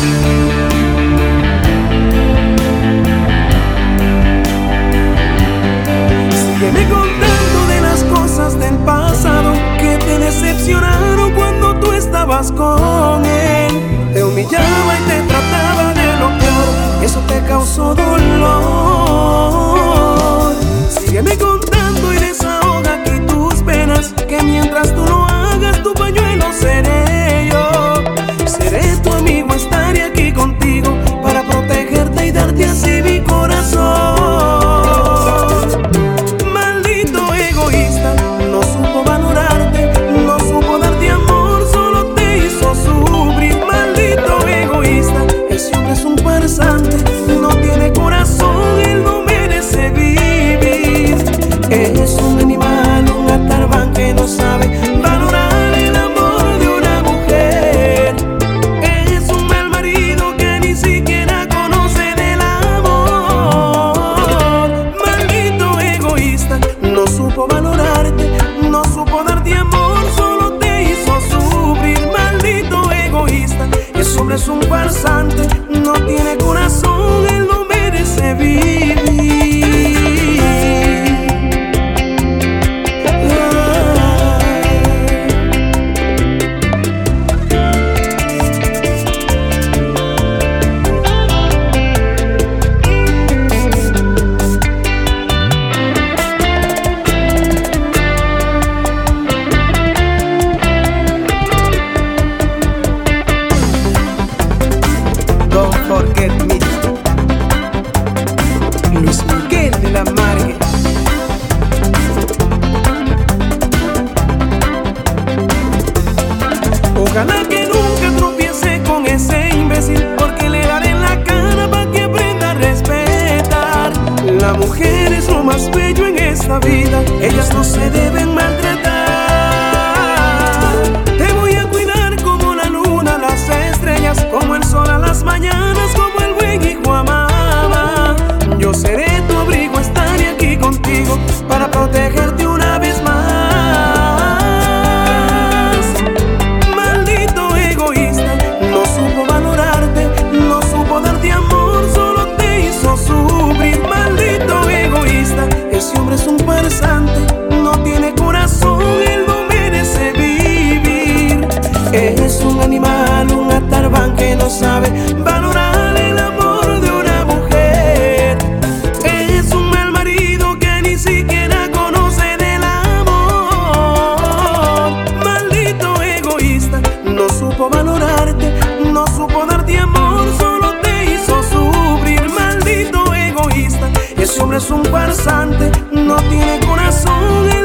Sígueme contando de las cosas del pasado que te decepcionaron cuando tú estabas con él. Te humillaba y te trataba de lo peor, eso te causó dolor. Sígueme contando y desahoga aquí tus penas, que mientras tú lo hagas tu pañuelo seré yo. Seré tu amigo, estaré aquí contigo para protegerte y darte así mi corazón. Maldito egoísta, no supo valorarte, no supo darte amor, solo te hizo sufrir. Maldito egoísta, ese hombre es un farsante, no tiene corazón, él no merece vivir. Es un animal, un atarván que no sabe valorar el amor de una mujer. Es un mal marido que ni siquiera conoce del amor. Maldito egoísta, no supo valorarte, no supo darte amor, solo te hizo sufrir. Maldito egoísta, ese hombre es un farsante, no tiene corazón, él no merece vivir. Don't forget me. Luis Miguel de la Margue. Ojalá que nunca tropiece con ese imbécil, porque le daré en la cara para que aprenda a respetar. La mujer es lo más bello en esta vida, ellas no se deben maltratar. Te voy a cuidar como la luna, las estrellas, como el sol a las mañanas, como el buen hijo a mamá. Yo seré tu abrigo, estaré aquí contigo para protegerte una vez más. Maldito egoísta, no supo valorarte, no supo darte amor, solo te hizo sufrir. Maldito egoísta, ese hombre es un farsante, no tiene corazón, él no merece vivir. Es un animal, un atarván que no sabe valorar el amor de una mujer. Es un mal marido que ni siquiera conoce del amor. Maldito egoísta, no supo valorarte, no supo darte amor, solo te hizo sufrir. Maldito egoísta, ese hombre es un farsante, no tiene corazón.